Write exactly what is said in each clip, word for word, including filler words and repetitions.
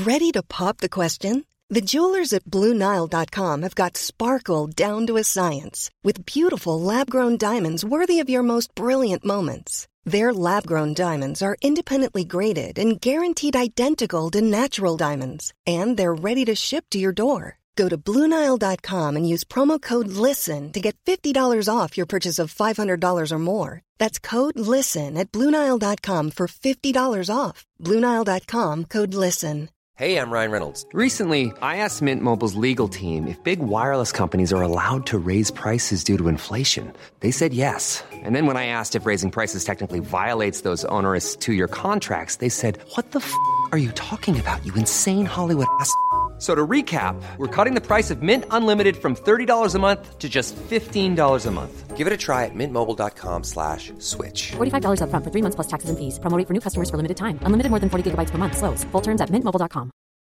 Ready to pop the question? The jewelers at Blue Nile dot com have got sparkle down to a science with beautiful lab-grown diamonds worthy of your most brilliant moments. Their lab-grown diamonds are independently graded and guaranteed identical to natural diamonds, and they're ready to ship to your door. Go to Blue Nile dot com and use promo code LISTEN to get fifty dollars off your purchase of five hundred dollars or more. That's code LISTEN at Blue Nile dot com for fifty dollars off. Blue Nile dot com, code LISTEN. Hey, I'm Ryan Reynolds. Recently, I asked Mint Mobile's legal team if big wireless companies are allowed to raise prices due to inflation. They said yes. And then when I asked if raising prices technically violates those onerous two-year contracts, they said, what the f*** are you talking about, you insane Hollywood ass f- So to recap, we're cutting the price of Mint Unlimited from thirty dollars a month to just fifteen dollars a month. Give it a try at mintmobile.com slash switch. forty-five dollars up front for three months plus taxes and fees. Promo rate for new customers for limited time. Unlimited more than forty gigabytes per month. Slows full terms at mint mobile dot com.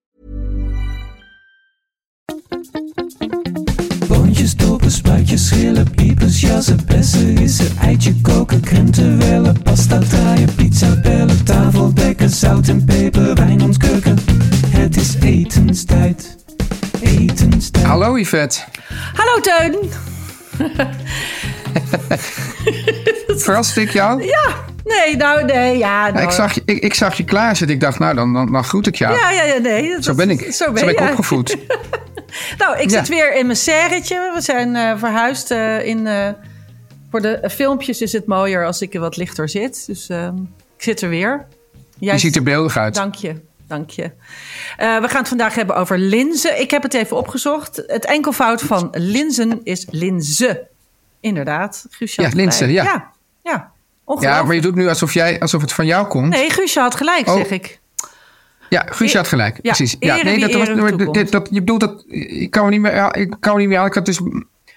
Boontjes, dopen, spuitjes, schillen, piepers, jassen, bessen, rissen, eitje koken, krenten wellen, pasta draaien, pizza bellen, tafel dekken, zout en peper, wijn ontkurken. Het is etenstijd, etenstijd. Hallo Yvette. Hallo Teun. Verraste ik jou? Ja, nee, nou nee, ja. Nou. Nou, ik, zag je, ik, ik zag je klaarzitten. Ik dacht, nou, dan, dan, dan groet ik jou. Ja, ja, ja, nee. Zo ben ik. Zo ben, zo ben ik ja. opgevoed. Nou, ik Ja. zit weer in mijn serretje. We zijn uh, verhuisd uh, in... Uh, voor de uh, filmpjes is het mooier als ik er wat lichter zit. Dus uh, ik zit er weer. Jij Je ziet er beeldig uit. Dank je, dank je. Uh, we gaan het vandaag hebben over linzen. Ik heb het even opgezocht. Het enkelvoud van linzen is linze. Inderdaad. Guusje Ja, had linzen, gelijk. ja. Ja, ja. Ongelooflijk. Ja, maar je doet nu alsof, jij, alsof het van jou komt. Nee, Guusje had gelijk, Oh. zeg ik. Ja, Guusje had gelijk. Ja, precies. ere Ja, nee, wie dat was, ere dat, toekomt. dit, dat, je bedoelt dat... Ik kan me niet meer, ja, ik kan me niet meer aan. Ik had dus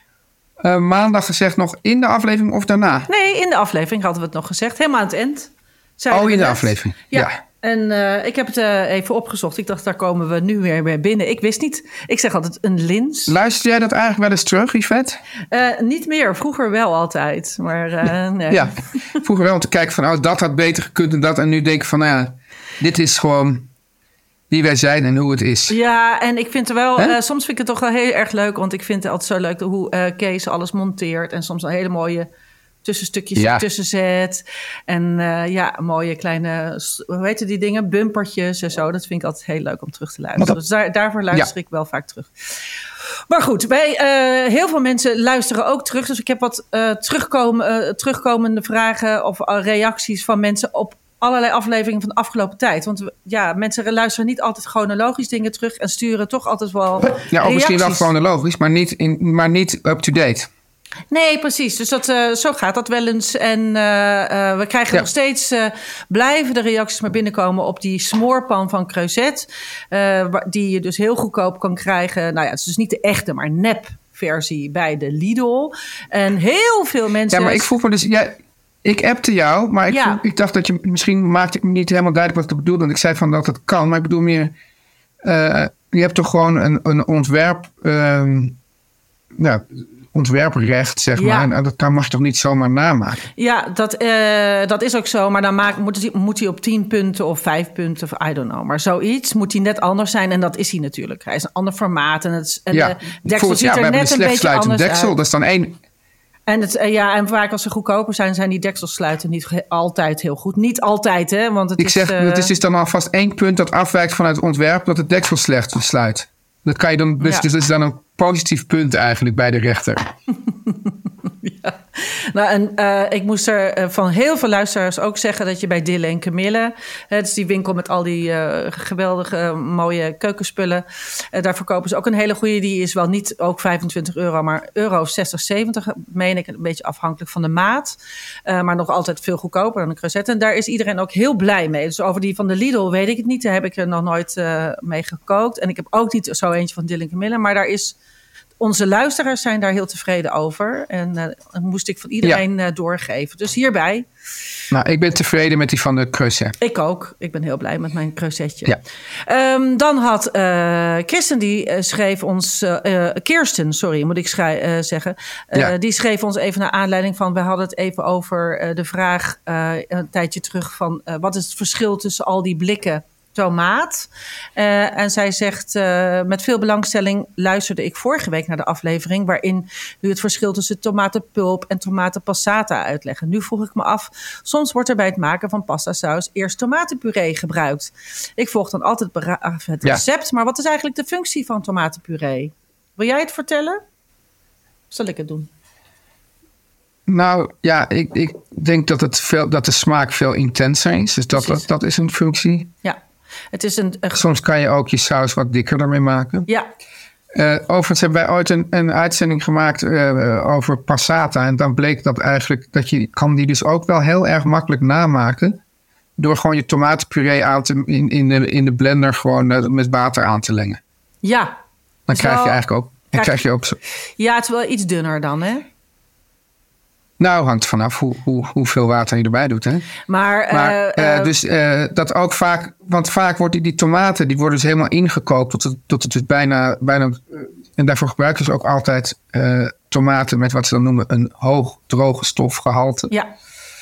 uh, maandag gezegd nog in de aflevering of daarna? Nee, in de aflevering hadden we het nog gezegd. Helemaal aan het eind. Zeiden Oh, we in de net. aflevering. Ja. Ja. En uh, ik heb het uh, even opgezocht. Ik dacht, daar komen we nu weer bij binnen. Ik wist niet. Ik zeg altijd een lins. Luister jij dat eigenlijk wel eens terug, Yvette? Uh, niet meer. Vroeger wel altijd. Maar uh, nee. Ja, vroeger wel om te kijken van... oh, dat had beter gekund en dat. En nu denk ik van, nou ja, dit is gewoon wie wij zijn en hoe het is. Ja, en ik vind er wel... Hè? Uh, soms vind ik het toch wel heel erg leuk. Want ik vind het altijd zo leuk hoe uh, Kees alles monteert. En soms een hele mooie tussenstukjes Ja. ertussen zet. En uh, ja, mooie kleine... Hoe heet die dingen? Bumpertjes en zo. Dat vind ik altijd heel leuk om terug te luisteren. Dus daar, daarvoor luister Ja. ik wel vaak terug. Maar goed, wij, uh, heel veel mensen luisteren ook terug. Dus ik heb wat uh, terugkomen, uh, terugkomende vragen of uh, reacties van mensen op allerlei afleveringen van de afgelopen tijd. Want we- ja, mensen luisteren niet altijd chronologisch dingen terug en sturen toch altijd wel Ja, of misschien wel reacties. chronologisch, maar niet, in, maar niet up-to-date. Nee, precies. Dus dat, uh, zo gaat dat wel eens. En uh, uh, we krijgen Ja. nog steeds... Uh, blijven de reacties maar binnenkomen op die smoorpan van Creuset. Uh, waar- die je dus heel goedkoop kan krijgen. Nou ja, het is dus niet de echte, maar nep versie bij de Lidl. En heel veel mensen... Ja, maar ik vroeg me dus... Jij, ik appte jou, maar ik, Ja. vroeg- ik dacht dat je... Misschien maakte ik me niet helemaal duidelijk wat ik bedoelde. Want ik zei van dat het kan, maar ik bedoel meer... Uh, je hebt toch gewoon een, een ontwerp... Um, nou, ontwerprecht, zeg Ja. maar. En dat kan, mag je toch niet zomaar namaken? Ja, dat, uh, dat is ook zo. Maar dan maakt, moet, hij, moet hij op tien punten of vijf punten of I don't know. Maar zoiets moet hij net anders zijn. En dat is hij natuurlijk. Hij is een ander formaat. En, het, en Ja, de deksel bijvoorbeeld, ziet ja, we er hebben net een een slecht beetje sluitend anders deksel. uit. Dat is dan één... En, het, uh, ja, en vaak als ze goedkoper zijn, zijn die dekselsluiten niet ge- altijd heel goed. Niet altijd, hè? Want het Ik is, zeg, uh, het is dus dan alvast één punt dat afwijkt van het ontwerp... dat het deksel slecht sluit. Dat kan je dan, dus, Ja. dus dat is dan een positief punt eigenlijk bij de rechter. Ja. Nou, en uh, ik moest er uh, van heel veel luisteraars ook zeggen dat je bij Dille en Camille, hè, dus die winkel met al die uh, geweldige uh, mooie keukenspullen, uh, daar verkopen ze ook een hele goede. Die is wel niet ook vijfentwintig euro, maar euro zestig, zeventig, meen ik, een beetje afhankelijk van de maat. Uh, maar nog altijd veel goedkoper dan een Creuset. En daar is iedereen ook heel blij mee. Dus over die van de Lidl weet ik het niet. Daar heb ik er nog nooit uh, mee gekookt. En ik heb ook niet zo eentje van Dille en Camille, maar daar is... Onze luisteraars zijn daar heel tevreden over. En uh, dat moest ik van iedereen uh, doorgeven. Dus hierbij. Nou, ik ben tevreden met die van de Creuset. Ik ook. Ik ben heel blij met mijn Creusetje. Ja. Um, dan had uh, Kirsten, die uh, schreef ons... Uh, uh, Kirsten, sorry, moet ik schrij- uh, zeggen. Uh, Ja. Die schreef ons even naar aanleiding van... We hadden het even over uh, de vraag uh, een tijdje terug van... Uh, wat is het verschil tussen al die blikken tomaat. Uh, en zij zegt, uh, met veel belangstelling luisterde ik vorige week naar de aflevering waarin u het verschil tussen tomatenpulp en tomatenpassata uitleggen. Nu vroeg ik me af, soms wordt er bij het maken van pastasaus eerst tomatenpuree gebruikt. Ik volg dan altijd bera- het recept, ja. Maar wat is eigenlijk de functie van tomatenpuree? Wil jij het vertellen? Zal ik het doen? Nou ja, ik, ik denk dat, het veel, dat de smaak veel intenser is. Dus dat, dat, dat is een functie. Ja, het is een... Uh, Soms kan je ook je saus wat dikker ermee maken. Ja. Uh, overigens hebben wij ooit een, een uitzending gemaakt uh, over passata. En dan bleek dat eigenlijk, dat je kan die dus ook wel heel erg makkelijk namaken. Door gewoon je tomatenpuree aan te, in, in, de, in de blender gewoon uh, met water aan te lengen. Ja. Dan krijg je eigenlijk ook... Dan krijg je ook zo. Ja, het is wel iets dunner dan, hè? Nou, hangt vanaf hoe, hoe, hoeveel water je erbij doet, hè? Maar, maar uh, uh, dus uh, dat ook vaak... Want vaak worden die, die tomaten, die worden dus helemaal ingekookt tot het, tot het dus bijna... bijna uh, en daarvoor gebruiken ze ook altijd uh, tomaten met wat ze dan noemen een hoog droge stofgehalte. Ja.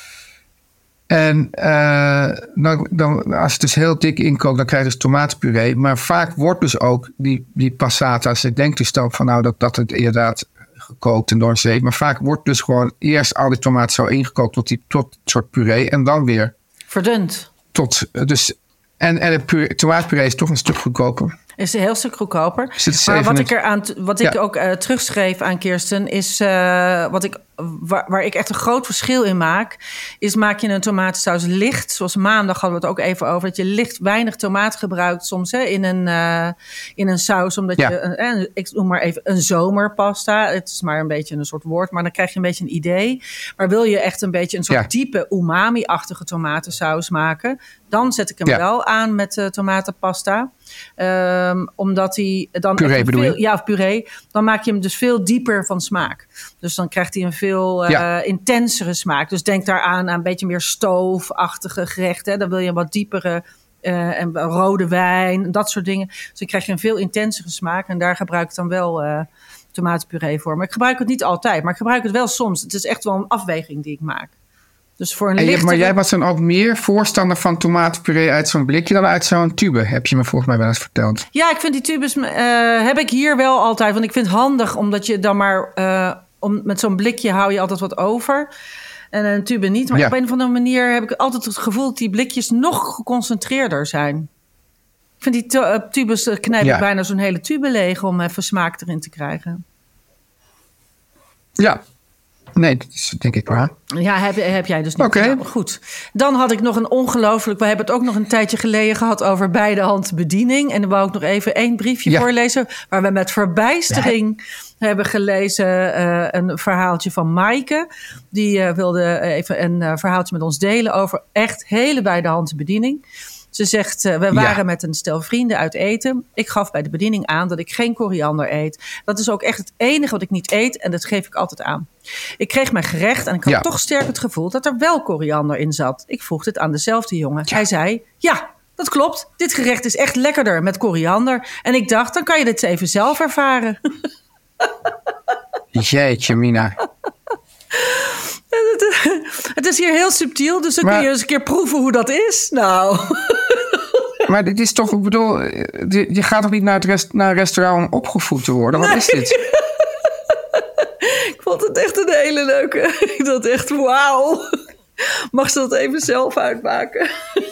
En uh, dan, dan, als je het dus heel dik inkookt, dan krijg je dus tomatenpuree. Maar vaak wordt dus ook die, die passata's... Ik denk dus dan van nou dat, dat het inderdaad gekookt en door een zeep. Maar vaak wordt dus gewoon eerst al die tomaten zo ingekookt tot die tot een soort puree. En dan weer... Verdund. Tot, dus, en en de puree, tomatenpuree is toch een stuk goedkoper. Is een heel stuk goedkoper. Dus maar wat het, ik, er aan, wat ik ja. ook uh, terugschreef aan Kirsten... is uh, wat ik, waar, waar ik echt een groot verschil in maak... is maak je een tomatensaus licht. Zoals maandag hadden we het ook even over... dat je licht weinig tomaat gebruikt soms hè, in, een, uh, in een saus. Omdat ja. je, uh, ik noem maar even een zomerpasta. Het is maar een beetje een soort woord... maar dan krijg je een beetje een idee. Maar wil je echt een beetje een soort ja. diepe umami-achtige tomatensaus maken... dan zet ik hem ja. wel aan met uh, tomatenpasta... Um, omdat hij dan... Puree bedoel veel, je? Ja, of puree. Dan maak je hem dus veel dieper van smaak. Dus dan krijgt hij een veel uh, ja. intensere smaak. Dus denk daaraan aan een beetje meer stoofachtige gerechten. Dan wil je een wat diepere... Uh, en rode wijn, dat soort dingen. Dus dan krijg je een veel intensere smaak. En daar gebruik ik dan wel uh, tomatenpuree voor. Maar ik gebruik het niet altijd. Maar ik gebruik het wel soms. Het is echt wel een afweging die ik maak. Dus voor een en je, lichtere... Maar jij was dan ook meer voorstander van tomatenpuree uit zo'n blikje dan uit zo'n tube, heb je me volgens mij wel eens verteld. Ja, ik vind die tubes uh, heb ik hier wel altijd. Want ik vind het handig, omdat je dan maar uh, om, met zo'n blikje hou je altijd wat over. En een tube niet. Maar ja. op een of andere manier heb ik altijd het gevoel dat die blikjes nog geconcentreerder zijn. Ik vind die t- uh, tubes uh, knijp ja. ik bijna zo'n hele tube leeg om even smaak erin te krijgen. Ja. Nee, dat is denk ik waar. Ja, heb, heb jij dus niet. Oké. Okay. Nou, goed. Dan had ik nog een ongelooflijk... We hebben het ook nog een tijdje geleden gehad over beide hand bediening. En dan wou ik nog even één briefje ja. voorlezen... waar we met verbijstering ja. hebben gelezen... Uh, een verhaaltje van Maaike. Die uh, wilde even een uh, verhaaltje met ons delen... over echt hele beide hand bediening. Ze zegt, uh, we waren ja. met een stel vrienden uit eten. Ik gaf bij de bediening aan dat ik geen koriander eet. Dat is ook echt het enige wat ik niet eet en dat geef ik altijd aan. Ik kreeg mijn gerecht en ik had ja. toch sterk het gevoel dat er wel koriander in zat. Ik vroeg dit aan dezelfde jongen. Ja. Hij zei, ja, dat klopt. Dit gerecht is echt lekkerder met koriander. En ik dacht, dan kan je dit even zelf ervaren. Jeetje, Mina. Het is hier heel subtiel, dus dan maar, kun je eens een keer proeven hoe dat is. Nou... Maar dit is toch, ik bedoel, je gaat toch niet naar het rest, naar een restaurant om opgevoed te worden? Wat nee. is dit? Ik vond het echt een hele leuke. Ik dacht echt, wauw. Mag ze dat even zelf uitmaken?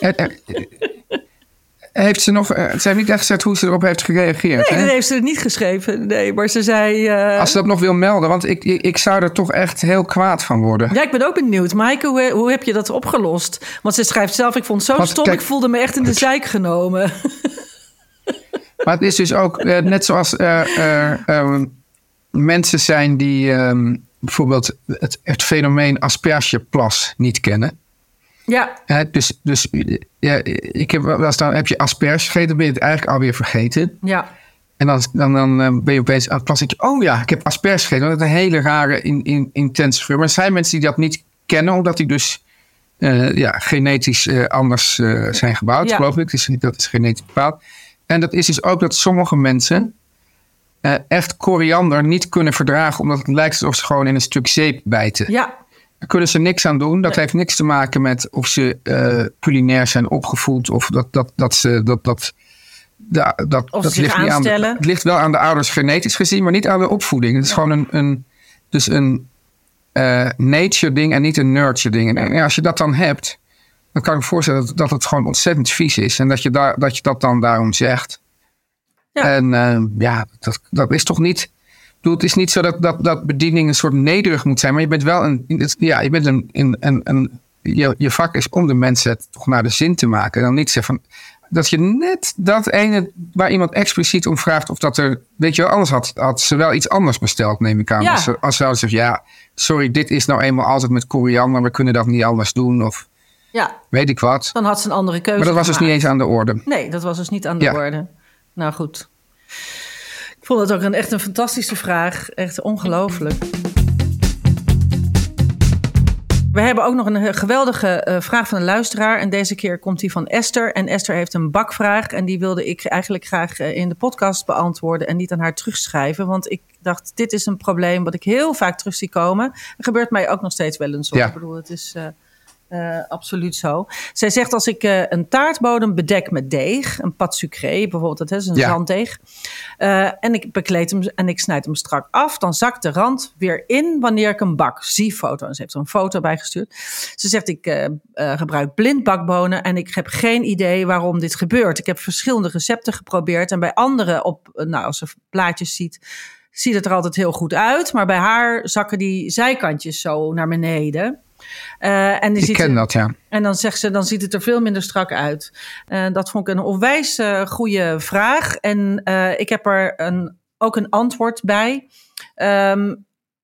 Heeft ze nog, ze heeft niet echt gezegd hoe ze erop heeft gereageerd. Nee, hè? dat heeft ze niet geschreven. Nee, maar ze zei... Uh... Als ze dat nog wil melden, want ik, ik, ik zou er toch echt heel kwaad van worden. Ja, ik ben ook benieuwd. Maaike, hoe, hoe heb je dat opgelost? Want ze schrijft zelf, ik vond het zo want, stom, kijk, ik voelde me echt in de zeik genomen. Maar het is dus ook, uh, net zoals uh, uh, uh, mensen zijn die um, bijvoorbeeld het, het fenomeen aspergeplas niet kennen. Ja. Uh, dus dus ja, ik heb wel eens dan heb je asperge gegeten, dan ben je het eigenlijk alweer vergeten. Ja. En dan, dan, dan uh, ben je opeens aan het plassen. Oh ja, ik heb asperge gegeten. Dat is een hele rare, in, in, intense geur. Maar er zijn mensen die dat niet kennen, omdat die dus uh, ja, genetisch uh, anders uh, zijn gebouwd, ja. geloof ik. Dus dat is genetisch bepaald. En dat is dus ook dat sommige mensen uh, echt koriander niet kunnen verdragen, omdat het lijkt alsof ze gewoon in een stuk zeep bijten. Ja. Daar kunnen ze niks aan doen. Dat nee. heeft niks te maken met of ze uh, culinair zijn opgevoed. Of dat, dat, dat ze... Dat, dat, da, dat, of dat ze ligt zich niet aan de, het ligt wel aan de ouders genetisch gezien, maar niet aan de opvoeding. Het is ja. gewoon een, een, dus een uh, nature ding en niet een nurture ding. En ja, als je dat dan hebt, dan kan ik me voorstellen dat, dat het gewoon ontzettend vies is. En dat je, daar, dat, je dat dan daarom zegt. Ja. En uh, ja, dat, dat is toch niet... Ik bedoel, het is niet zo dat, dat, dat bediening een soort nederig moet zijn. Maar je bent wel een... Ja, je bent een... een, een, een je, je vak is om de mensen toch naar de zin te maken. En dan niet zeggen van... Dat je net dat ene waar iemand expliciet om vraagt of dat er... Weet je wel, anders had, had ze wel iets anders besteld, neem ik aan. Ja. Als ze, als ze hadden gezegd, ja, sorry, dit is nou eenmaal altijd met koriander. We kunnen dat niet anders doen of... Ja. Weet ik wat. Dan had ze een andere keuze Maar dat was gemaakt. dus niet eens aan de orde. Nee, dat was dus niet aan de ja. orde. Nou goed. Ik vond het ook een, echt een fantastische vraag. Echt ongelooflijk. We hebben ook nog een geweldige uh, vraag van een luisteraar. En deze keer komt die van Esther. En Esther heeft een bakvraag. En die wilde ik eigenlijk graag uh, in de podcast beantwoorden. En niet aan haar terugschrijven. Want ik dacht, dit is een probleem wat ik heel vaak terug zie komen. Er gebeurt mij ook nog steeds wel eens. Ja. Ik bedoel, het is... Uh, Uh, absoluut zo. Zij zegt, als ik uh, een taartbodem bedek met deeg, een pâte sucré bijvoorbeeld, dat is een ja. zanddeeg, uh, en ik bekleed hem en ik snijd hem strak af, dan zakt de rand weer in wanneer ik hem bak. Zie foto. En ze heeft er een foto bij gestuurd. Ze zegt, ik uh, uh, gebruik blindbakbonen en ik heb geen idee waarom dit gebeurt. Ik heb verschillende recepten geprobeerd en bij anderen op, uh, nou, als ze plaatjes ziet, ziet het er altijd heel goed uit, maar bij haar zakken die zijkantjes zo naar beneden. Uh, en die ik ziet ken er, dat, ja. En dan zegt ze, dan ziet het er veel minder strak uit. Uh, dat vond ik een onwijs uh, goede vraag. En uh, ik heb er een, ook een antwoord bij. Um,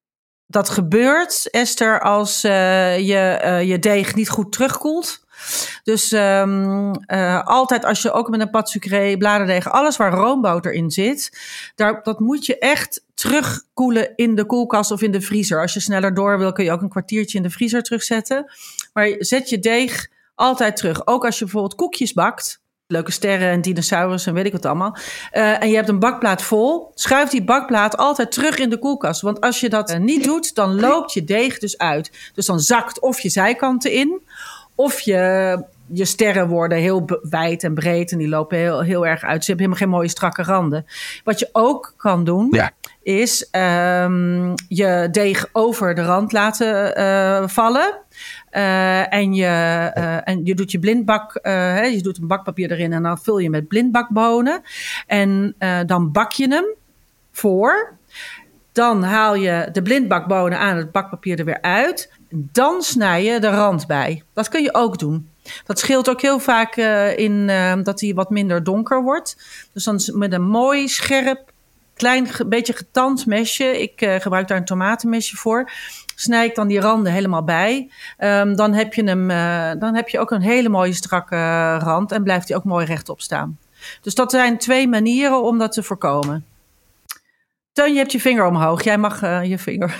dat gebeurt, Esther, als uh, je uh, je deeg niet goed terugkoelt. Dus um, uh, altijd als je ook met een pâte sucré, bladerdeeg, alles waar roomboter in zit, daar, dat moet je echt terugkoelen in de koelkast of in de vriezer. Als je sneller door wil, kun je ook een kwartiertje in de vriezer terugzetten. Maar zet je deeg altijd terug. Ook als je bijvoorbeeld koekjes bakt, leuke sterren en dinosaurus en weet ik wat allemaal. Uh, en je hebt een bakplaat vol, schuif die bakplaat altijd terug in de koelkast. Want als je dat uh, niet doet, dan loopt je deeg dus uit. Dus dan zakt of je zijkanten in, of je, je sterren worden heel wijd en breed en die lopen heel, heel erg uit. Ze hebben helemaal geen mooie strakke randen. Wat je ook kan doen, ja. is um, je deeg over de rand laten uh, vallen. Uh, en, je, uh, en je doet je blindbak, uh, hè, je doet een bakpapier erin en dan vul je met blindbakbonen. En uh, dan bak je hem voor. Dan haal je de blindbakbonen aan het bakpapier er weer uit. Dan snij je de rand bij. Dat kun je ook doen. Dat scheelt ook heel vaak uh, in uh, dat hij wat minder donker wordt. Dus dan met een mooi, scherp, klein, ge- beetje getand mesje. Ik uh, gebruik daar een tomatenmesje voor. Snij ik dan die randen helemaal bij. Um, dan, heb je hem, uh, dan heb je ook een hele mooie strakke uh, rand. En blijft hij ook mooi rechtop staan. Dus dat zijn twee manieren om dat te voorkomen. Teun, je hebt je vinger omhoog. Jij mag uh, je vinger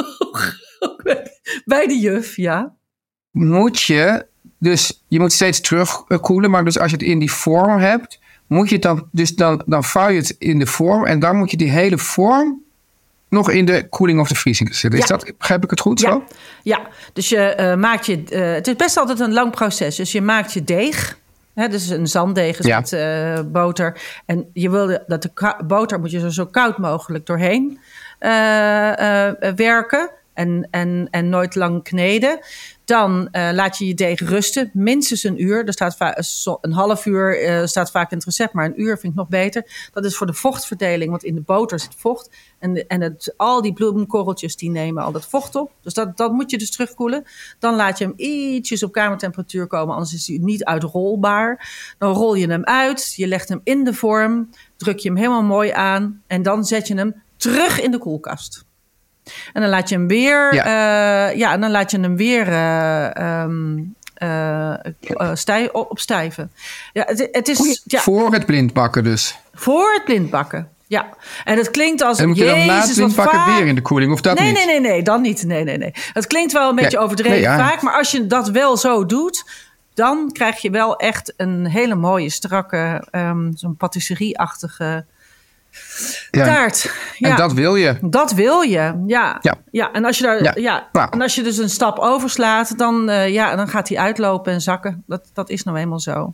bij de juf, ja. Moet je, dus je moet steeds terugkoelen, maar dus als je het in die vorm hebt, moet je het dan, dus dan, dan vouw je het in de vorm en dan moet je die hele vorm nog in de koeling of de vriezing zetten. Is ja. dat, begrijp ik het goed ja. zo? Ja, dus je uh, maakt je, uh, het is best altijd een lang proces. Dus je maakt je deeg. Hè, dus een zanddeeg is ja. met uh, boter. En je wil dat de ka- boter moet je er zo koud mogelijk doorheen uh, uh, werken. En, en, en nooit lang kneden. Dan uh, laat je je deeg rusten. Minstens een uur. Er staat va- een half uur uh, staat vaak in het recept. Maar een uur vind ik nog beter. Dat is voor de vochtverdeling. Want in de boter zit vocht. En, en het, al die bloemkorreltjes die nemen al dat vocht op. Dus dat, dat moet je dus terugkoelen. Dan laat je hem ietsjes op kamertemperatuur komen. Anders is hij niet uitrolbaar. Dan rol je hem uit. Je legt hem in de vorm. Druk je hem helemaal mooi aan. En dan zet je hem terug in de koelkast. En dan laat je hem weer, ja, uh, ja en dan laat je hem weer uh, um, uh, uh, stij, opstijven. Ja, het, het is, ja, voor het blindbakken dus. Voor het blindbakken, ja. En het klinkt als... En moet je dan Jezus, na het blindbakken vaak... weer in de koeling, of dat nee, niet? Nee, nee, nee, dan niet. Nee, nee, nee. Het klinkt wel een beetje ja, overdreven nee, ja. vaak, maar als je dat wel zo doet, dan krijg je wel echt een hele mooie, strakke, um, zo'n patisserie-achtige Ja. Taart. Ja. En dat wil je. Dat wil je, ja. Ja. ja. En, als je daar, Ja. ja. Nou. en als je dus een stap overslaat, dan, uh, ja, dan gaat hij uitlopen en zakken. Dat, dat is nou eenmaal zo.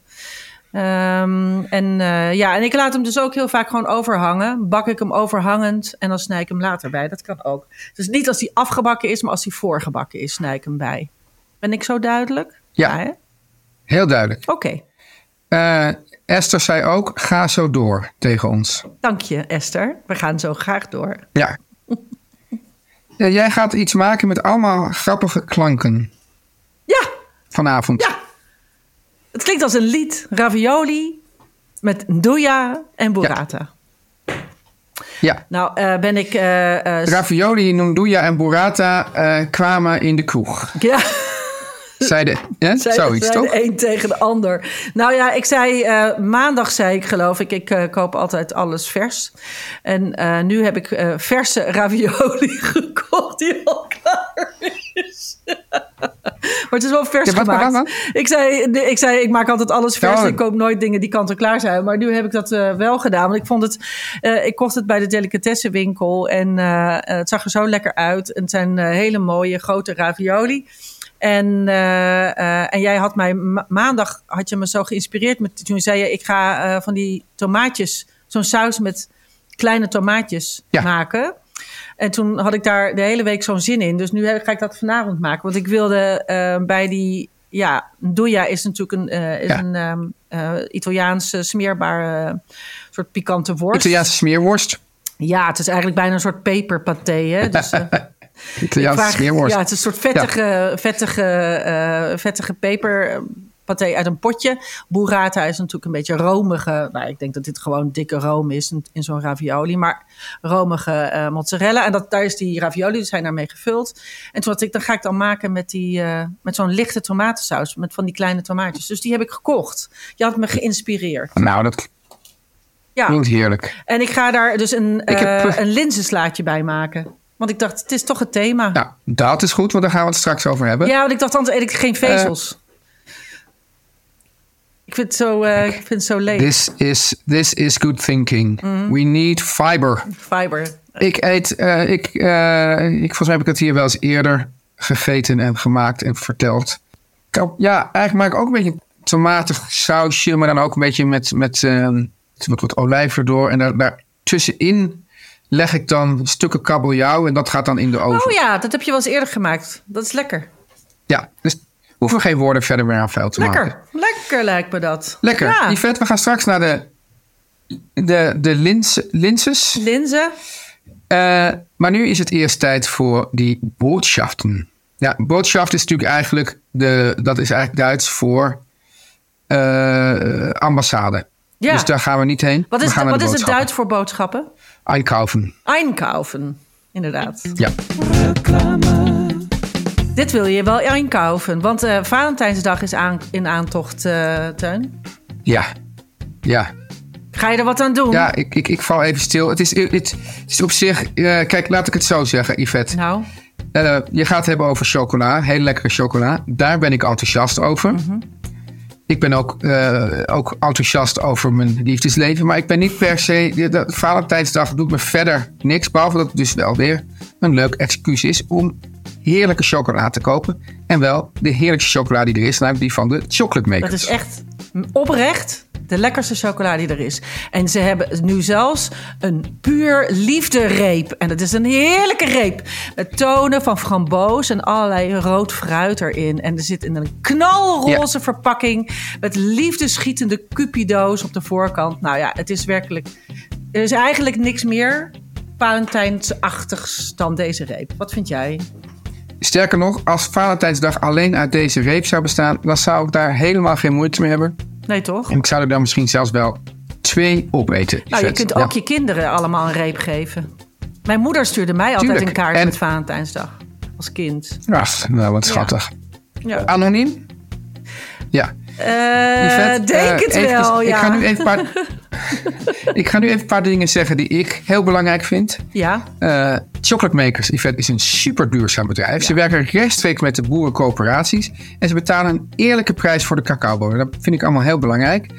Um, en, uh, ja, en ik laat hem dus ook heel vaak gewoon overhangen. Bak ik hem overhangend en dan snij ik hem later bij. Dat kan ook. Dus niet als hij afgebakken is, maar als hij voorgebakken is, snij ik hem bij. Ben ik zo duidelijk? Ja, ja heel duidelijk. Oké. Okay. Uh, Esther zei ook, ga zo door tegen ons. Dank je, Esther. We gaan zo graag door. Ja. Ja, jij gaat iets maken met allemaal grappige klanken. Ja. Vanavond. Ja. Het klinkt als een lied. Ravioli met nduja en burrata. Ja. ja. Nou, uh, ben ik... Uh, uh, Ravioli, nduja en burrata uh, kwamen in de kroeg. Ja. Zeiden, ja, zei, zoiets, zei toch? de een tegen de ander. Nou ja, ik zei... Uh, maandag zei ik, geloof ik... Ik uh, koop altijd alles vers. En uh, nu heb ik uh, verse ravioli gekocht die al klaar is. Maar het is wel vers ja, wat, gemaakt. wat, wat? Ik, zei, ik zei, ik maak altijd alles vers. Oh. Ik koop nooit dingen die kant en klaar zijn. Maar nu heb ik dat uh, wel gedaan. Want ik vond het... Uh, ik kocht het bij de delicatessenwinkel. En uh, het zag er zo lekker uit. En het zijn uh, hele mooie grote ravioli. En, uh, uh, en jij had mij ma- maandag had je me zo geïnspireerd met toen zei je ik ga uh, van die tomaatjes, zo'n saus met kleine tomaatjes ja. maken. En toen had ik daar de hele week zo'n zin in. Dus nu ga ik dat vanavond maken. Want ik wilde uh, bij die ja, nduja is natuurlijk een, uh, is ja. een um, uh, Italiaanse smeerbare uh, soort pikante worst. Italiaanse smeerworst. Ja, het is eigenlijk bijna een soort peperpaté. Hè? Dus, uh, Italiaanse smeerworst. Ja, het is een soort vettige, ja. vettige, uh, vettige peperpaté uit een potje. Burrata is natuurlijk een beetje romige. Nou, ik denk dat dit gewoon dikke room is in, in zo'n ravioli. Maar romige uh, mozzarella. En dat, daar is die ravioli, die zijn daarmee gevuld. En toen had ik, dan ga ik dan maken met, die, uh, met zo'n lichte tomatensaus. Met van die kleine tomaatjes. Dus die heb ik gekocht. Je had me geïnspireerd. Nou, dat ja. klinkt heerlijk. En ik ga daar dus een, uh, heb... een linzenslaatje bij maken. Want ik dacht, het is toch het thema. Nou, dat is goed, want daar gaan we het straks over hebben. Ja, want ik dacht, anders eet ik geen vezels. Uh, ik vind het zo, uh, ik vind het zo leeg. This is, this is good thinking. Mm-hmm. We need fiber. Fiber. Ik eet, uh, ik, uh, ik, volgens mij heb ik het hier wel eens eerder gegeten en gemaakt en verteld. Ja, eigenlijk maak ik ook een beetje een tomatig sausje, maar dan ook een beetje met, met uh, wat, wat olijf erdoor. En daar, daar tussenin leg ik dan stukken kabeljauw en dat gaat dan in de oven. Oh ja, dat heb je wel eens eerder gemaakt. Dat is lekker. Ja, dus hoeven geen woorden verder meer aan vuil te lekker. maken. Lekker, lekker lijkt me dat. Lekker. Ja. Yvette, we gaan straks naar de, de, de lins, linses. Linzen. Uh, maar nu is het eerst tijd voor die boodschaften. Ja, boodschap is natuurlijk eigenlijk, de, dat is eigenlijk Duits voor uh, ambassade. Ja. Dus daar gaan we niet heen. Wat is, we gaan de, wat naar de is het Duits voor boodschappen? Einkaufen. Einkaufen, inderdaad. Ja. Dit wil je wel einkaufen, want uh, Valentijnsdag is aan, in aantocht, uh, Teun. Ja, ja. Ga je er wat aan doen? Ja, ik, ik, ik val even stil. Het is, het, het is op zich... Uh, kijk, laat ik het zo zeggen, Yvette. Nou? Uh, je gaat het hebben over chocola. Heel lekkere chocola. Daar ben ik enthousiast over. Mm-hmm. Ik ben ook, uh, ook enthousiast over mijn liefdesleven. Maar ik ben niet per se... De, de Valentijnsdag doet me verder niks. Behalve dat het dus wel weer een leuk excuus is... om heerlijke chocola te kopen. En wel de heerlijkste chocola die er is. Namelijk die van de chocolate makers. Dat is echt oprecht... de lekkerste chocola die er is. En ze hebben nu zelfs een puur liefdereep. En dat is een heerlijke reep. Met tonen van framboos en allerlei rood fruit erin. En er zit in een knalroze ja. verpakking... met liefdeschietende cupido's op de voorkant. Nou ja, het is werkelijk... Er is eigenlijk niks meer Valentijnsachtigs dan deze reep. Wat vind jij? Sterker nog, als Valentijnsdag alleen uit deze reep zou bestaan... dan zou ik daar helemaal geen moeite mee hebben... Nee, toch? En ik zou er dan misschien zelfs wel twee opeten. Nou, je kunt ook ja. je kinderen allemaal een reep geven. Mijn moeder stuurde mij altijd Tuurlijk. een kaart en... met Valentijnsdag. Als kind. Ach, nou wat schattig. Ja. Ja. Anoniem? Ja. Uh, Yvette, denk uh, het even, wel, ik ja. Ga nu even paar, ik ga nu even een paar dingen zeggen die ik heel belangrijk vind. Ja. Uh, Chocolate Makers, Yvette, is een super duurzaam bedrijf. Ja. Ze werken rechtstreeks met de boerencoöperaties. En ze betalen een eerlijke prijs voor de cacaobonen. Dat vind ik allemaal heel belangrijk.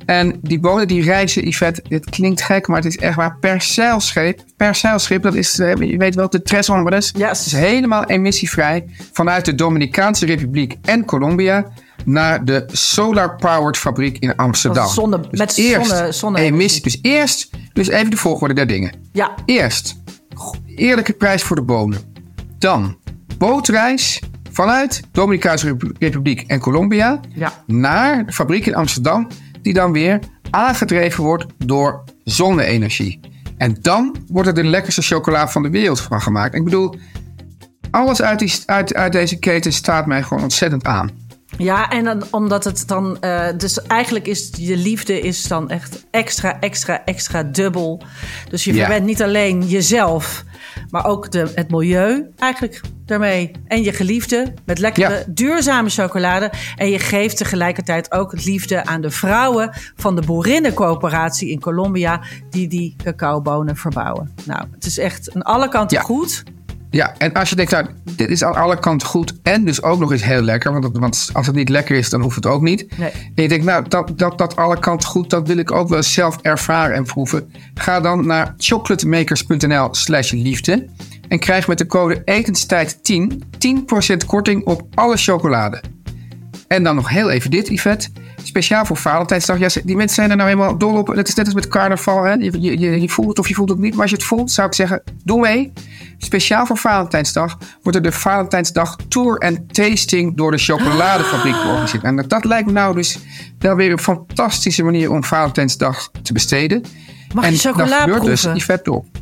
En die bonen die reizen, Yvette, dit klinkt gek, maar het is echt waar, per zeilschip. Per zeilschip, dat is, je weet wel, de Tres Hombres. Yes. Het is helemaal emissievrij vanuit de Dominicaanse Republiek en Colombia naar de Solar Powered fabriek in Amsterdam. Zonne, dus met eerst zonne, zonne emissie. Dus eerst, dus even de volgorde der dingen. Ja. Eerst, eerlijke prijs voor de bonen. Dan, bootreis vanuit Dominicaanse Republiek en Colombia Ja. naar de fabriek in Amsterdam, die dan weer aangedreven wordt door zonne-energie. En dan wordt er de lekkerste chocola van de wereld van gemaakt. Ik bedoel, alles uit, die, uit, uit deze keten staat mij gewoon ontzettend aan. Ja, en dan, omdat het dan... Uh, dus eigenlijk is je liefde is dan echt extra, extra, extra dubbel. Dus je Ja. verwendt niet alleen jezelf, maar ook de, het milieu eigenlijk daarmee. En je geliefde met lekkere, Ja. duurzame chocolade. En je geeft tegelijkertijd ook liefde aan de vrouwen van de boerinnencoöperatie in Colombia die die cacaobonen verbouwen. Nou, het is echt aan alle kanten Ja. goed. Ja, en als je denkt, nou, dit is aan alle kanten goed en dus ook nog eens heel lekker. Want, het, want als het niet lekker is, dan hoeft het ook niet. Nee. En je denkt, nou, dat, dat, dat alle kanten goed, dat wil ik ook wel zelf ervaren en proeven. Ga dan naar chocolatemakers.nl slash liefde en krijg met de code etenstijd tien tien procent korting op alle chocolade. En dan nog heel even dit, Yvette. Speciaal voor Valentijnsdag. Ja, die mensen zijn er nou helemaal dol op. Het is net als met carnaval. Hè? Je, je, je voelt het of je voelt het niet. Maar als je het voelt, zou ik zeggen, doe mee. Speciaal voor Valentijnsdag wordt er de Valentijnsdag Tour en Tasting door de chocoladefabriek georganiseerd. En dat lijkt me nou dus wel weer een fantastische manier om Valentijnsdag te besteden. Mag en je chocola dat gebeurt dus, proeven? Yvette, door.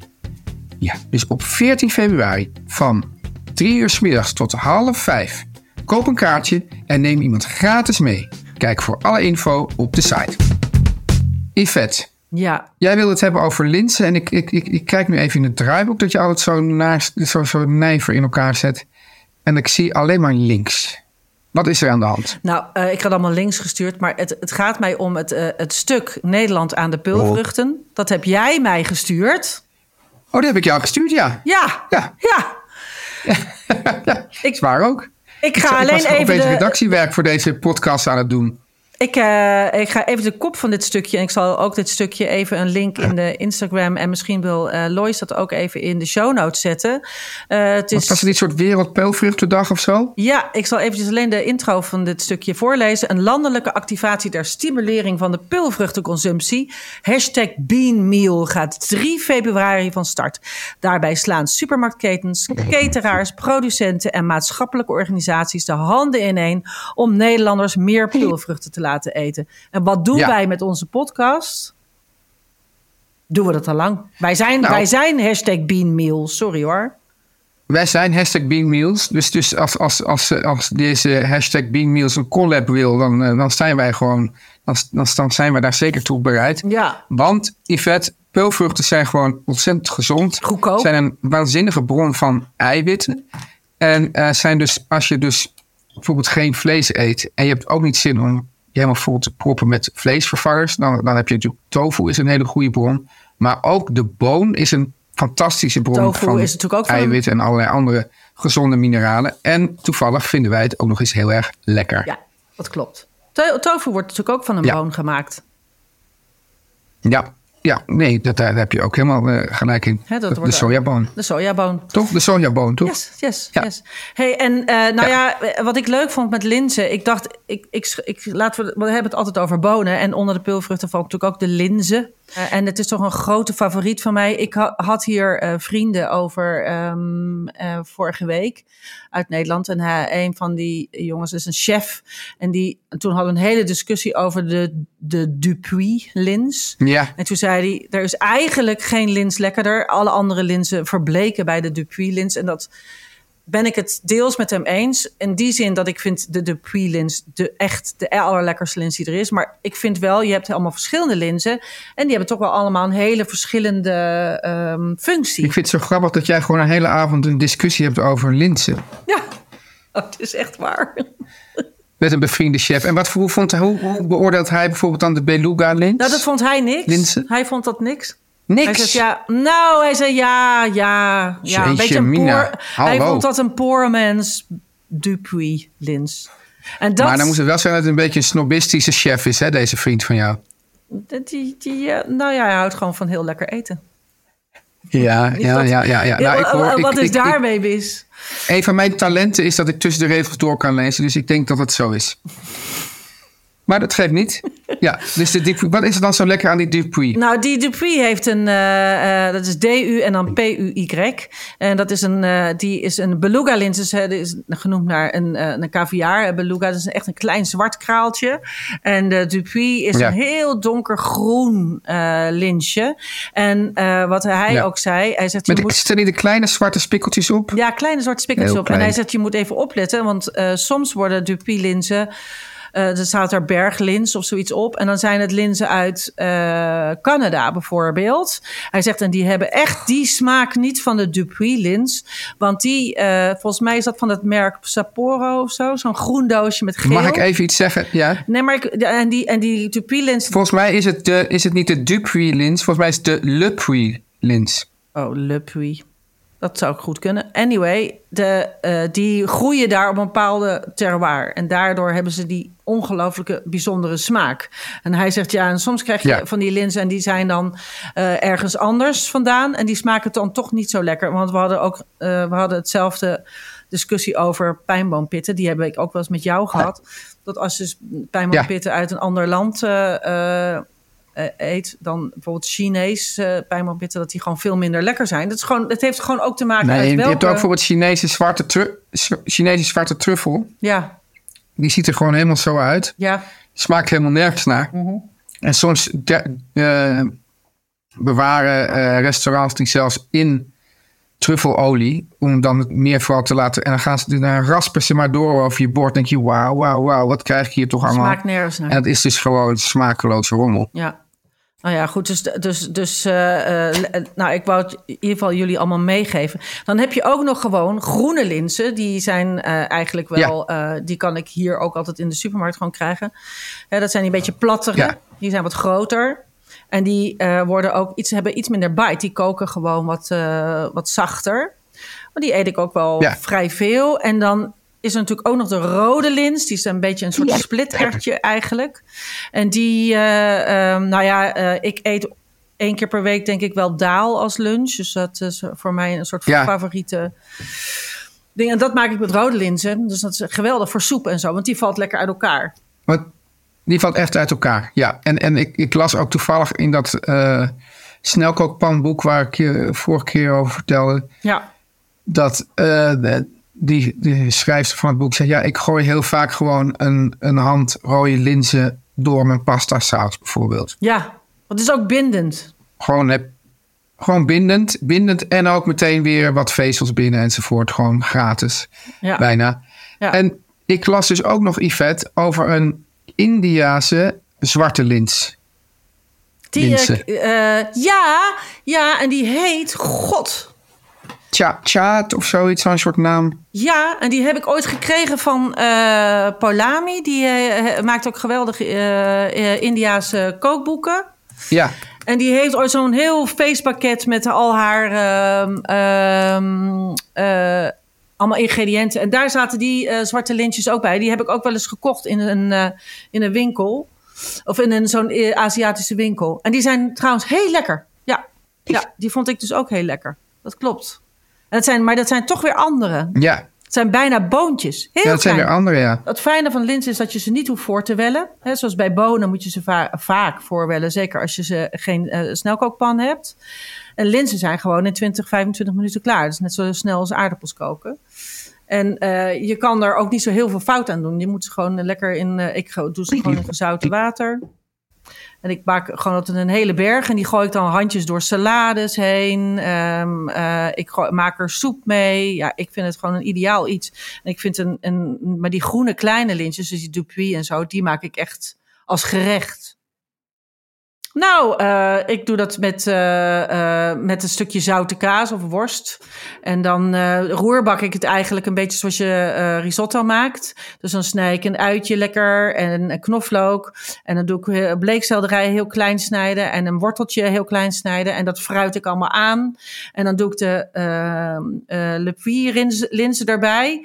Ja, dus op veertien februari van drie uur 's middags tot half vijf. Koop een kaartje en neem iemand gratis mee. Kijk voor alle info op de site. Yvette, Ja. jij wilde het hebben over linzen. En ik, ik, ik, ik kijk nu even in het draaiboek dat je altijd zo, naast, zo, zo nijver in elkaar zet. En ik zie alleen maar links. Wat is er aan de hand? Nou, uh, ik had allemaal links gestuurd, maar het, het gaat mij om het, uh, het stuk Nederland aan de peulvruchten. Dat heb jij mij gestuurd. Oh, die heb ik jou gestuurd, ja. Ja, Ja, ja. ja. Ik- Zwaar ook. Ik ga ik alleen was even opeens de, redactiewerk voor deze podcast aan het doen. Ik, uh, ik ga even de kop van dit stukje. En ik zal ook dit stukje even een link in de Instagram. En misschien wil uh, Lois dat ook even in de show notes zetten. Uh, het is, Was het niet een soort Wereldpeulvruchtendag of zo? Ja, ik zal eventjes alleen de intro van dit stukje voorlezen. Een landelijke activatie ter stimulering van de peulvruchtenconsumptie. Hashtag Beanmeal gaat drie februari van start. Daarbij slaan supermarktketens, cateraars, producenten en maatschappelijke organisaties de handen ineen om Nederlanders meer peulvruchten te laten eten. En wat doen Ja. wij met onze podcast? Doen we dat al lang? Wij zijn, Nou. wij zijn hashtag Beanmeal. Sorry hoor. Wij zijn hashtag Beanmeals. Dus, dus als, als, als, als deze hashtag Beanmeals een collab wil, dan, uh, dan zijn wij gewoon, dan, dan, dan zijn wij daar zeker toe bereid. Ja. Want, Yvette, peulvruchten zijn gewoon ontzettend gezond. Goedkoop. Zijn een waanzinnige bron van eiwitten. En uh, zijn dus, als je dus bijvoorbeeld geen vlees eet en je hebt ook niet zin om je helemaal vol te proppen met vleesvervangers, dan, dan heb je natuurlijk tofu is een hele goede bron. Maar ook de boon is een fantastische bron Tofu van is natuurlijk ook van- eiwitten en allerlei andere gezonde mineralen. En toevallig vinden wij het ook nog eens heel erg lekker. Ja, dat klopt. To- tofu wordt natuurlijk ook van een Ja. boon gemaakt. Ja, ja nee, dat, daar heb je ook helemaal uh, gelijk in. Hè, dat de, de wordt- sojaboon. De sojaboon. Toch? De sojaboon, toch? Yes, yes, Ja. yes. Hey, en uh, nou ja. wat ik leuk vond met linzen, ik dacht, ik, ik, ik, laten we, we hebben het altijd over bonen en onder de peulvruchten valt natuurlijk ook de linzen. Uh, en het is toch een grote favoriet van mij. Ik ha- had hier uh, vrienden over um, uh, vorige week uit Nederland. En uh, een van die jongens is een chef. En die, en toen hadden we een hele discussie over de, de Dupuis-lins. Ja. En toen zei hij, er is eigenlijk geen lins lekkerder. Alle andere linzen verbleken bij de Dupuis-lins. En dat ben ik het deels met hem eens. In die zin dat ik vind de Dupuis-lins de echt de allerlekkerste lins die er is. Maar ik vind wel, je hebt allemaal verschillende linzen. En die hebben toch wel allemaal een hele verschillende um, functie. Ik vind het zo grappig dat jij gewoon een hele avond een discussie hebt over linzen. Ja, oh, het is echt waar. Met een bevriende chef. En wat voor, hoe, vond, hoe, hoe beoordeelt hij bijvoorbeeld dan de beluga-lins? Nou, dat vond hij niks. Linzen? Hij vond dat niks. Niks? Hij zegt ja, nou, hij zei ja, ja, ja. Een Jeetje, beetje een Mina, poor, hallo. hij vond dat een poor man's Dupuis lins. En dat, maar dan moet het wel zijn dat het een beetje een snobistische chef is, hè, deze vriend van jou. Die, die, uh, nou ja, hij houdt gewoon van heel lekker eten. Ja, ja, dat, ja, ja, ja. Nou, ik hoor, wat ik, is ik, daarmee ik, mis? Een van mijn talenten is dat ik tussen de regels door kan lezen. Dus ik denk dat het zo is. Maar dat geeft niet. Ja, dus de Dupuis, wat is er dan zo lekker aan die Dupuis? Nou, die Dupuis heeft een, uh, uh, dat is D U en dan P U Y. En dat is een, uh, die is een beluga lins, dus, uh, is genoemd naar een, uh, een caviar. Beluga, dat is echt een klein zwart kraaltje. En de Dupuis is ja. een heel donkergroen uh, linsje. En uh, wat hij ja. ook zei, hij zegt... Je Met moet... Zitten die de kleine zwarte spikkeltjes op? Ja, kleine zwarte spikkeltjes heel op. Klein. En hij zegt, je moet even opletten, want uh, soms worden Dupuis linzen... Uh, er staat er berglins of zoiets op. En dan zijn het linzen uit uh, Canada bijvoorbeeld. Hij zegt, en die hebben echt die smaak niet van de Dupuis lins. Want die, uh, volgens mij is dat van het merk Sapporo of zo. Zo'n groen doosje met geel. Mag ik even iets zeggen? Ja. Nee, maar ik, en die, en die Dupuis lins... Volgens mij is het, de, is het niet de Dupuis lins. Volgens mij is het de Le Puy lins. Oh, Le Puy. Dat zou ook goed kunnen. Anyway, de, uh, die groeien daar op een bepaalde terroir. En daardoor hebben ze die ongelooflijke bijzondere smaak. En hij zegt, ja, en soms krijg je ja. van die linzen... en die zijn dan uh, ergens anders vandaan. En die smaken dan toch niet zo lekker. Want we hadden ook uh, we hadden hetzelfde discussie over pijnboompitten. Die heb ik ook wel eens met jou gehad. Dat als je pijnboompitten ja. uit een ander land... Uh, uh, Uh, eet dan bijvoorbeeld Chinees uh, pijnboompitten, dat die gewoon veel minder lekker zijn. Dat is gewoon, het heeft gewoon ook te maken nee, met welke... Je hebt ook bijvoorbeeld Chinese zwarte, tru- Chinese zwarte truffel. Ja. Die ziet er gewoon helemaal zo uit. Ja. Smaakt helemaal nergens naar. Mm-hmm. En soms de, uh, bewaren uh, restaurants die zelfs in truffelolie, om dan het meer vooral te laten... en dan gaan ze dan raspen ze maar door over je bord. Dan denk je, wauw, wauw, wauw, wat krijg je hier toch allemaal? Smaakt nergens naar. En het is dus gewoon smakeloze rommel. Ja. Nou ja, goed, dus, dus, dus uh, uh, nou, ik wou het in ieder geval jullie allemaal meegeven. Dan heb je ook nog gewoon groene linzen. Die zijn uh, eigenlijk wel, ja. uh, die kan ik hier ook altijd in de supermarkt gewoon krijgen. Uh, dat zijn die een beetje plattere, ja. Die zijn wat groter. En die uh, worden ook iets, hebben iets minder bite. Die koken gewoon wat, uh, wat zachter. Maar die eet ik ook wel ja. vrij veel. En dan is er natuurlijk ook nog de rode lins. Die is een beetje een soort ja. splittertje eigenlijk. En die, uh, um, nou ja, uh, ik eet één keer per week denk ik wel daal als lunch. Dus dat is voor mij een soort ja. favoriete ding. En dat maak ik met rode linzen. Dus dat is geweldig voor soep en zo. Want die valt lekker uit elkaar. Wat? Die valt echt uit elkaar, ja. En, en ik, ik las ook toevallig in dat uh, snelkookpanboek... waar ik je vorige keer over vertelde... Ja. dat uh, de, die, die schrijfster van het boek zei... ja, ik gooi heel vaak gewoon een, een hand rode linzen... door mijn pasta saus bijvoorbeeld. Ja, want het is ook bindend. Gewoon, heb, gewoon bindend, bindend en ook meteen weer wat vezels binnen enzovoort. Gewoon gratis, ja. bijna. Ja. En ik las dus ook nog, Yvette, over een... Indiase zwarte lins. Die, uh, uh, ja, ja, en die heet God. Tja, Tjaat of zoiets, zo'n soort naam. Ja, en die heb ik ooit gekregen van uh, Paulami. Die uh, maakt ook geweldige uh, uh, Indiase kookboeken. Ja. En die heeft ooit zo'n heel feestpakket met al haar... Uh, um, uh, allemaal ingrediënten. En daar zaten die uh, zwarte lintjes ook bij. Die heb ik ook wel eens gekocht in een, uh, in een winkel. Of in een, zo'n uh, Aziatische winkel. En die zijn trouwens heel lekker. Ja. ja, die vond ik dus ook heel lekker. Dat klopt. En dat zijn, maar dat zijn toch weer andere. Ja. Het zijn bijna boontjes. Heel ja, dat klein. zijn weer andere, ja. Het fijne van linzen is dat je ze niet hoeft voor te wellen. He, zoals bij bonen moet je ze va- vaak voorwellen. Zeker als je ze geen uh, snelkookpan hebt. En linzen zijn gewoon in twintig, vijfentwintig minuten klaar. Dat is net zo snel als aardappels koken. En uh, je kan er ook niet zo heel veel fout aan doen. Je moet ze gewoon lekker in... Uh, ik doe ze gewoon in gezouten water. En ik maak gewoon altijd een hele berg. En die gooi ik dan handjes door salades heen. Um, uh, ik gooi, maak er soep mee. Ja, ik vind het gewoon een ideaal iets. En ik vind een... een maar die groene kleine lintjes, dus die Dupuis en zo... die maak ik echt als gerecht. Nou, uh, ik doe dat met, uh, uh, met een stukje zoute kaas of worst. En dan uh, roerbak ik het eigenlijk een beetje zoals je uh, risotto maakt. Dus dan snij ik een uitje lekker en een knoflook. En dan doe ik bleekselderij heel klein snijden en een worteltje heel klein snijden. En dat fruit ik allemaal aan. En dan doe ik de uh, uh, Le Puy linzen erbij.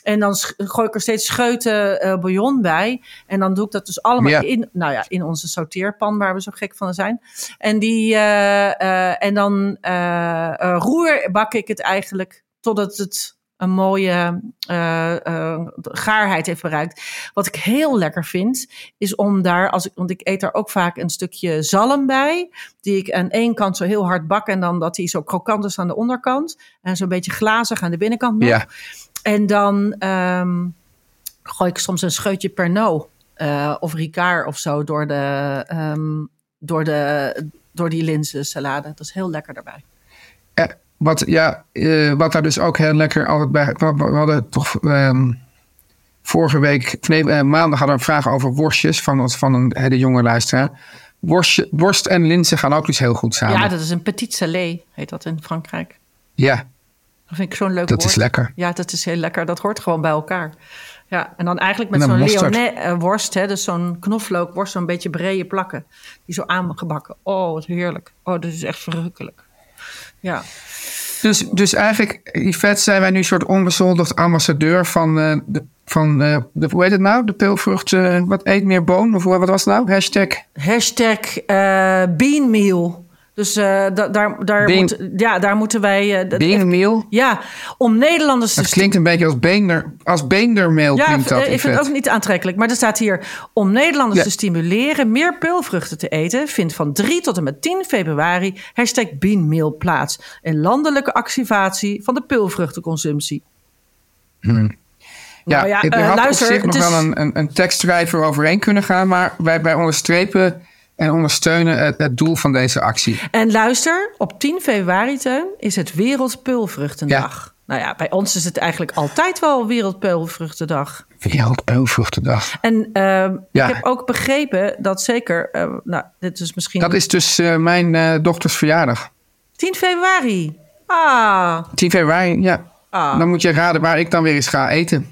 En dan sch- gooi ik er steeds scheuten uh, bouillon bij. En dan doe ik dat dus allemaal Ja. in, nou ja, in onze sauteerpan waar we zo gek van zijn. En, die, uh, uh, en dan uh, uh, roer bak ik het eigenlijk totdat het een mooie uh, uh, gaarheid heeft bereikt. Wat ik heel lekker vind, is om daar, als ik, want ik eet daar ook vaak een stukje zalm bij, die ik aan één kant zo heel hard bak en dan dat die zo krokant is aan de onderkant en zo'n beetje glazig aan de binnenkant nog. Ja. En dan um, gooi ik soms een scheutje Pernod uh, of Ricard of zo door, de, um, door, de, door die linzensalade. Dat is heel lekker daarbij. Eh, wat, ja, uh, wat daar dus ook heel lekker altijd bij... We, we hadden toch um, vorige week... Nee, uh, maandag hadden we een vraag over worstjes van, van een hele jonge luisteraar. Worst, worst en linzen gaan ook dus heel goed samen. Ja, dat is een petit salé, heet dat in Frankrijk. Ja. Dat vind ik zo'n leuk Dat woord. is lekker. Ja, dat is heel lekker. Dat hoort gewoon bij elkaar. Ja, en dan eigenlijk met En dan zo'n mosterd. Lyonnais uh, worst, hè, dus zo'n knoflookworst, zo'n beetje brede plakken. Die zo aangebakken. Oh, wat heerlijk. Oh, dat is echt verrukkelijk. Ja. Dus, dus eigenlijk, Yvette, zijn wij nu een soort onbezoldigd ambassadeur van, uh, de, van uh, de, hoe heet het nou? De peulvrucht, uh, wat eet meer boon? Of wat was het nou? Hashtag? Hashtag uh, beanmeal. Dus uh, da, daar, daar, Bean, moet, ja, daar moeten wij... Uh, Beanmeal? Ja, om Nederlanders... Dat te klinkt een beetje als, beender, als beendermeel. Ja, klinkt dat, ik vind Yvette. het ook niet aantrekkelijk. Maar er staat hier... Om Nederlanders Ja. te stimuleren meer peulvruchten te eten... vindt van drie tot en met tien februari... hashtag beanmeal plaats. Een landelijke activatie van de peulvruchtenconsumptie. Hmm. Ja, Nou ja, er uh, had luister, op zich nog het is- wel een, een, een tekststrijd voor overheen kunnen gaan... maar wij, wij onderstrepen en ondersteunen het, het doel van deze actie. En luister, op tien februari, Teun, is het Wereldpeulvruchtendag. Ja. Nou ja, bij ons is het eigenlijk altijd wel Wereldpeulvruchtendag. Wereldpeulvruchtendag. En uh, Ja. ik heb ook begrepen dat zeker... Uh, nou, dit is misschien... Dat is dus uh, mijn uh, dochters verjaardag. tien februari. Ah. tien februari, ja. Ah. Dan moet je raden waar ik dan weer eens ga eten.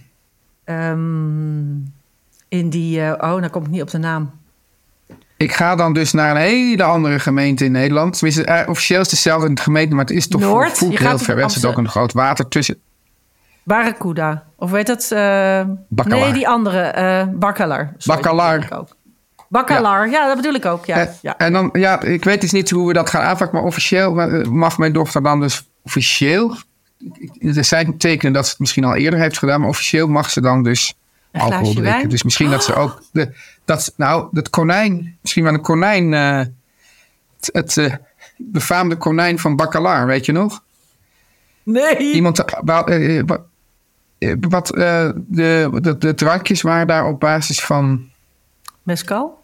Um, in die... Uh, oh, dan kom ik niet op de naam. Ik ga dan dus naar een hele andere gemeente in Nederland. Tenminste, uh, officieel is het dezelfde gemeente, maar het is toch Noord? voelt Je heel gaat ver weg. Er zit ook een groot water tussen. Barracuda. Of weet dat? Uh, Bacalar. Nee, die andere. Uh, Bacalar. Sorry, Bacalar. dat bedoel ik ook. Bacalar, ja. ja, dat bedoel ik ook. Ja, Uh, ja. En dan, ja, ik weet dus niet hoe we dat gaan aanpakken, maar officieel uh, mag mijn dochter dan dus officieel... Er zijn tekenen dat ze het misschien al eerder heeft gedaan, maar officieel mag ze dan dus Een alcohol glaasje drinken. wijn? Dus misschien dat ze ook... De, dat, nou, dat konijn, misschien wel een konijn... Uh, het het uh, befaamde konijn van Bacalar, weet je nog? Nee. Iemand... Uh, uh, wat uh, de, de, de drankjes waren daar op basis van... Mescal?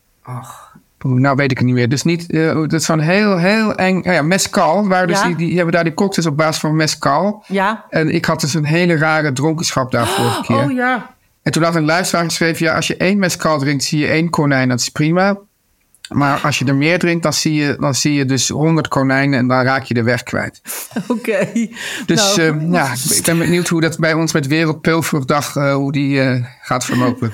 Nou weet ik het niet meer. Dus niet... Uh, dat is zo'n heel, heel eng... Oh ja, mezcal. Waar dus Ja. die, die hebben daar die cocktails op basis van mezcal. Ja. En ik had dus een hele rare dronkenschap daar vorige keer. Oh ja. En toen had een luisteraar geschreven... ja, als je één mezcal drinkt, zie je één konijn. Dat is prima. Maar als je er meer drinkt, dan zie je, dan zie je dus honderd konijnen... en dan raak je de weg kwijt. Oké. Okay. Dus nou, uh, ja, ik ben benieuwd hoe dat bij ons met Wereldpeulvruchtdag... Uh, hoe die uh, gaat verlopen.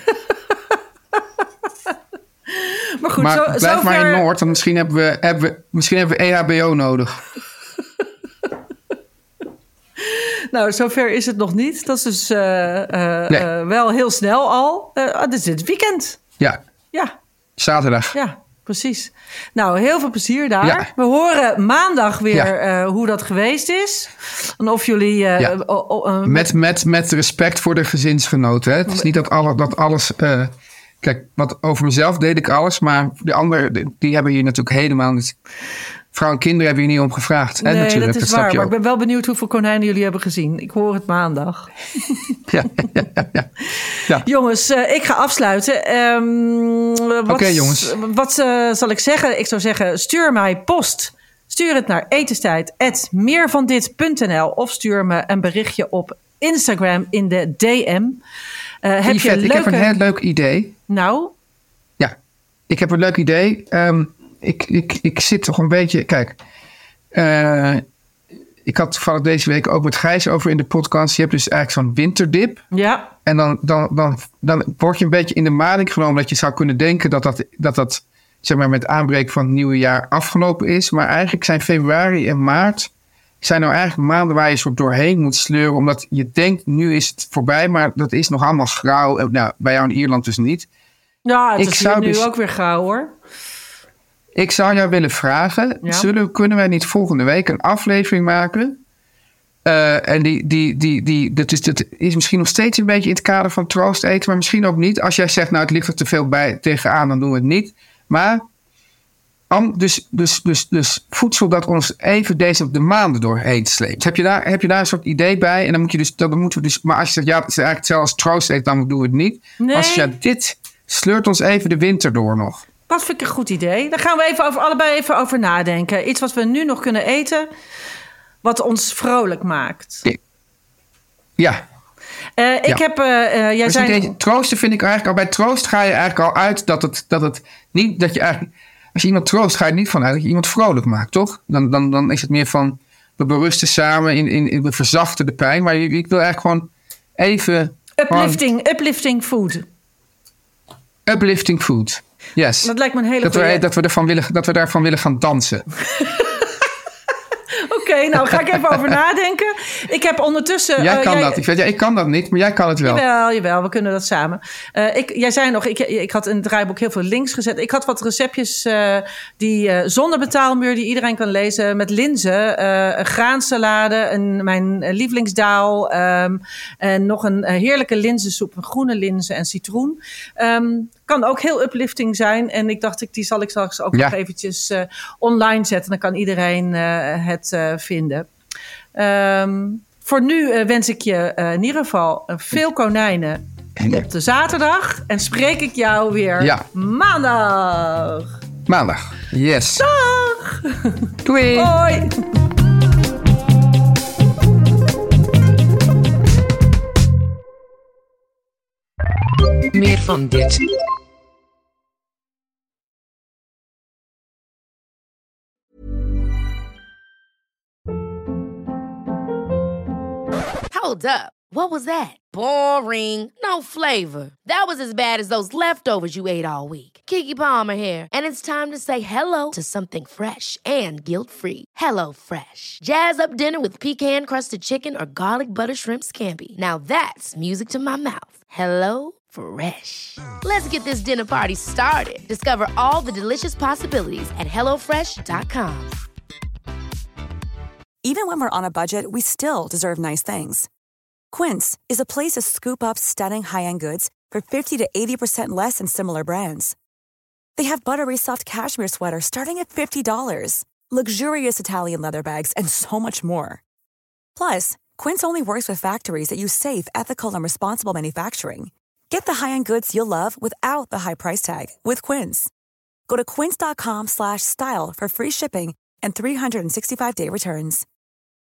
maar goed, maar zo, blijf zover... maar in Noord, want misschien hebben we, hebben we, misschien hebben we E H B O nodig. Nou, zover is het nog niet. Dat is dus uh, uh, Nee. uh, wel heel snel al. Uh, dit is het weekend. Ja, Ja, zaterdag. ja, precies. Nou, heel veel plezier daar. Ja. We horen maandag weer Ja. uh, hoe dat geweest is. En of jullie... Uh, Ja. uh, uh, uh, Met, met, met respect voor de gezinsgenoten. Hè? Het is niet dat, alle, dat alles... Uh, kijk, wat over mezelf deed ik alles. Maar de anderen, die hebben hier natuurlijk helemaal niet... Vrouwen en kinderen hebben hier niet om gevraagd. Hè, nee, natuurlijk. dat is snap waar. je Maar ook. ik ben wel benieuwd hoeveel konijnen jullie hebben gezien. Ik hoor het maandag. Ja, ja, ja, ja. ja. Jongens, uh, ik ga afsluiten. Um, Oké, okay, jongens. Wat uh, zal ik zeggen? Ik zou zeggen, stuur mij post. Stuur het naar etenstijd at meervandit punt n l of stuur me een berichtje op Instagram in de D M. Uh, heb je Yvette, leuke... ik heb een heel leuk idee. Nou? Ja, ik heb een leuk idee. Um, ik, ik, ik zit toch een beetje... Kijk, uh, ik had toevallig deze week ook met Gijs over in de podcast. Je hebt dus eigenlijk zo'n winterdip. Ja. En dan, dan, dan, dan word je een beetje in de maling genomen... dat je zou kunnen denken dat dat, dat, dat zeg maar, met aanbreken van het nieuwe jaar afgelopen is. Maar eigenlijk zijn februari en maart zijn nou eigenlijk maanden waar je soort doorheen moet sleuren. Omdat je denkt, nu is het voorbij. Maar dat is nog allemaal grauw. Nou, bij jou in Ierland dus niet. Ja, het ik is zou hier nu dus, ook weer grauw hoor. Ik zou jou willen vragen. Ja? Zullen, kunnen wij niet volgende week een aflevering maken? Uh, en die, die, die, die, dat, is, dat is misschien nog steeds een beetje in het kader van troost eten. Maar misschien ook niet. Als jij zegt, nou het ligt er te veel bij, tegenaan, dan doen we het niet. Maar dus, dus, dus, dus voedsel dat ons even deze de maanden doorheen sleept. Heb je daar, heb je daar een soort idee bij? En dan moet je dus, dan moeten we dus. Maar als je zegt, ja, het is eigenlijk hetzelfde als troost eten, dan doen we het niet. Nee. Als je ja, dit sleurt ons even de winter door nog. Dat vind ik een goed idee. Daar gaan we even over, allebei even over nadenken. Iets wat we nu nog kunnen eten, wat ons vrolijk maakt. Ja. Uh, ik ja. heb... Uh, uh, jij zei... Deze, troosten vind ik eigenlijk al... Bij troost ga je eigenlijk al uit dat het, dat het niet... Dat je eigenlijk, als je iemand troost, ga je er niet van uit dat je iemand vrolijk maakt, toch? Dan, dan, dan is het meer van... We berusten samen, in, in, in, we verzachten de pijn. Maar ik wil eigenlijk gewoon even... Uplifting, gewoon, uplifting food. Uplifting food. Yes. Dat lijkt me een hele dat goede... We, dat, we ervan willen, dat we daarvan willen gaan dansen. Oké, okay, nou ga ik even over nadenken. Ik heb ondertussen... Jij kan uh, jij... dat. Ik, weet, ja, ik kan dat niet, maar jij kan het wel. Jawel, jawel, we kunnen dat samen. Uh, ik, jij zei nog, ik, ik had in het draaiboek heel veel links gezet. Ik had wat receptjes uh, die uh, zonder betaalmuur, die iedereen kan lezen, met linzen. Uh, een graansalade, een, mijn lievelingsdaal. Um, en nog een uh, heerlijke linzensoep, groene linzen en citroen. Um, kan ook heel uplifting zijn. En ik dacht, ik, die zal ik straks ook ja. nog eventjes uh, online zetten. Dan kan iedereen uh, het uh, vinden. Um, voor nu uh, wens ik je uh, in ieder geval uh, veel konijnen op de zaterdag. En spreek ik jou weer ja. maandag. Maandag, yes. Dag! Doei! Hoi! Meer van dit. Hold up. What was that? Boring. No flavor. That was as bad as those leftovers you ate all week. Keke Palmer here, and it's time to say hello to something fresh and guilt-free. Hello Fresh. Jazz up dinner with pecan-crusted chicken or garlic butter shrimp scampi. Now that's music to my mouth. Hello Fresh. Let's get this dinner party started. Discover all the delicious possibilities at hello fresh dot com. Even when we're on a budget, we still deserve nice things. Quince is a place to scoop up stunning high-end goods for fifty to eighty percent less than similar brands. They have buttery soft cashmere sweaters starting at fifty dollars, luxurious Italian leather bags, and so much more. Plus, Quince only works with factories that use safe, ethical, and responsible manufacturing. Get the high-end goods you'll love without the high price tag with Quince. Go to quince dot com slash style for free shipping and three sixty-five day returns.